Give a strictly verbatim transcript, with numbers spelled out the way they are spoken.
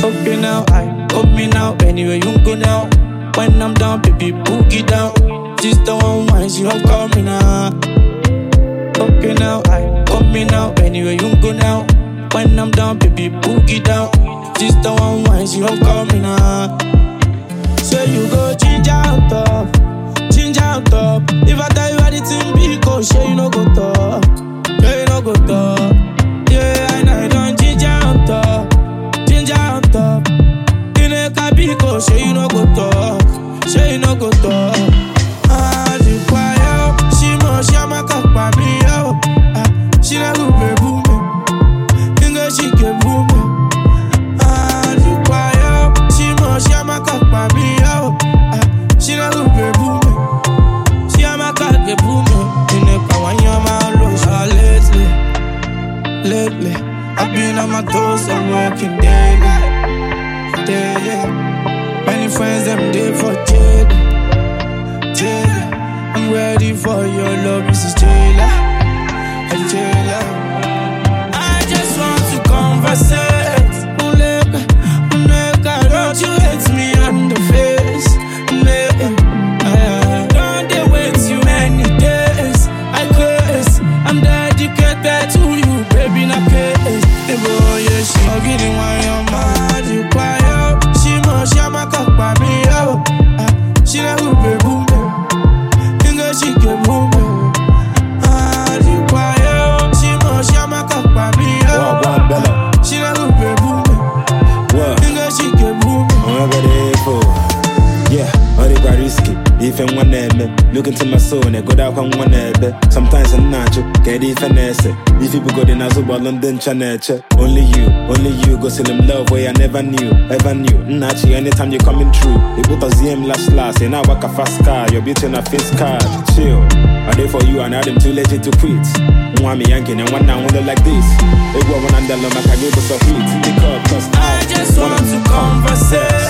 Okay now, I hold me now, anywhere you go now. When I'm down, baby, boogie down. This the one wine, she don't call me now. Okay now, I hold me now, anywhere you go now. When I'm down, baby, boogie down. This the one wine, she don't call me now. Say you go ginger on top, ginger on top. If I tell you anything big, go share you no go talk, share you no go talk. Yeah, I know you don't ginger on top, ginger on top. In a cabin, go share you no go talk, share you no go talk. Ah, the choir, she must share my cup by me, yo. Ah, she never be booming, English she get booming. Ah, the choir, she must share my cup by me, yo. Ah, she never be booming, she a my cup get booming. In a car, you're my lotion. Ah, lately, lately, I've been on my toes, I'm working daily, daily. Many friends, them there for jail, jail. I'm ready for your love, Missus Jailer, and Jailer. I just want to conversate. Uneka, Uneka, don't you hate me on the face? Uneka, uh, don't they wait you many days? I curse, I'm dedicated to you, baby, not case. The boy, yeah, she I'm getting why you're mad, you quiet. She must share my cup by me, yo. Uh, she never be booming, English she get booming. Ah, you quiet. She must share my cup by me, yo. Uh, she never be booming, English she get booming. I'm ready for, yeah, all the quite risky. If I'm one name, look into my soul and go down on one name. Sometimes I'm not you, get it finesse. If people go to Nazuba, London, Channel, only you, only you go sell them love where I never knew, ever knew. Nachi, anytime you're coming through, you put a Z M last last, and I walk a fast car, you're beating a face card. Chill, I there for you and I'm too legit to quit. Mwami yanking and one now wanna like this. They go one under the Macago, so heat. I just want to conversate.